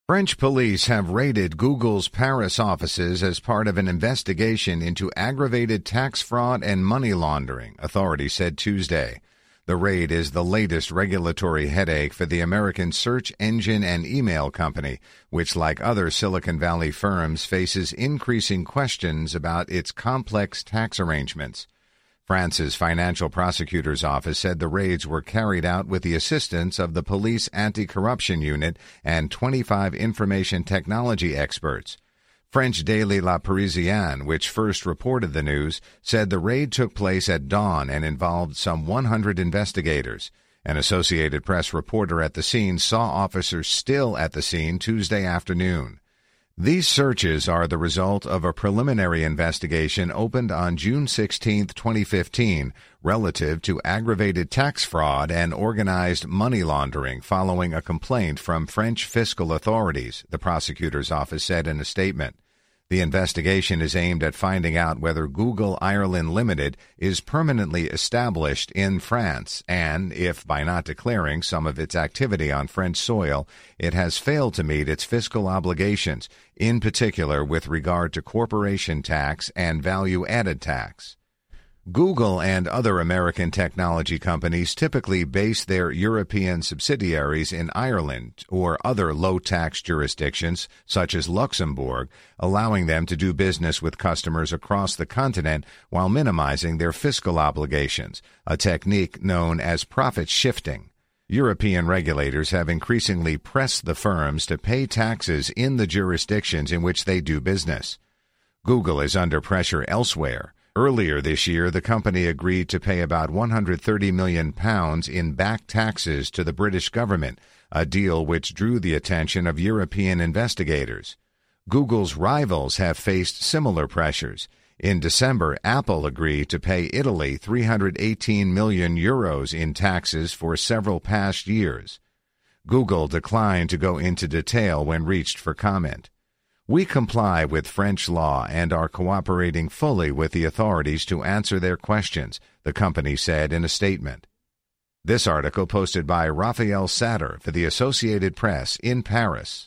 French police have raided Google's Paris offices as part of an investigation into aggravated tax fraud and money laundering, authorities said Tuesday. The raid is the latest regulatory headache for the American search engine and email company, which, like other Silicon Valley firms, faces increasing questions about its complex tax arrangements. France's Financial Prosecutor's Office said the raids were carried out with the assistance of the police anti-corruption unit and 25 information technology experts. French daily La Parisienne, which first reported the news, said the raid took place at dawn and involved some 100 investigators. An Associated Press reporter at the scene saw officers still at the scene Tuesday afternoon. These searches are the result of a preliminary investigation opened on June 16, 2015, relative to aggravated tax fraud and organized money laundering following a complaint from French fiscal authorities, the prosecutor's office said in a statement. The investigation is aimed at finding out whether Google Ireland Limited is permanently established in France and if, by not declaring some of its activity on French soil, it has failed to meet its fiscal obligations, in particular with regard to corporation tax and value-added tax. Google and other American technology companies typically base their European subsidiaries in Ireland or other low-tax jurisdictions, such as Luxembourg, allowing them to do business with customers across the continent while minimizing their fiscal obligations, a technique known as profit shifting. European regulators have increasingly pressed the firms to pay taxes in the jurisdictions in which they do business. Google is under pressure elsewhere. Earlier this year, the company agreed to pay about £130 million in back taxes to the British government, a deal which drew the attention of European investigators. Google's rivals have faced similar pressures. In December, Apple agreed to pay Italy €318 million in taxes for several past years. Google declined to go into detail when reached for comment. We comply with French law and are cooperating fully with the authorities to answer their questions, the company said in a statement. This article posted by Raphael Satter for the Associated Press in Paris.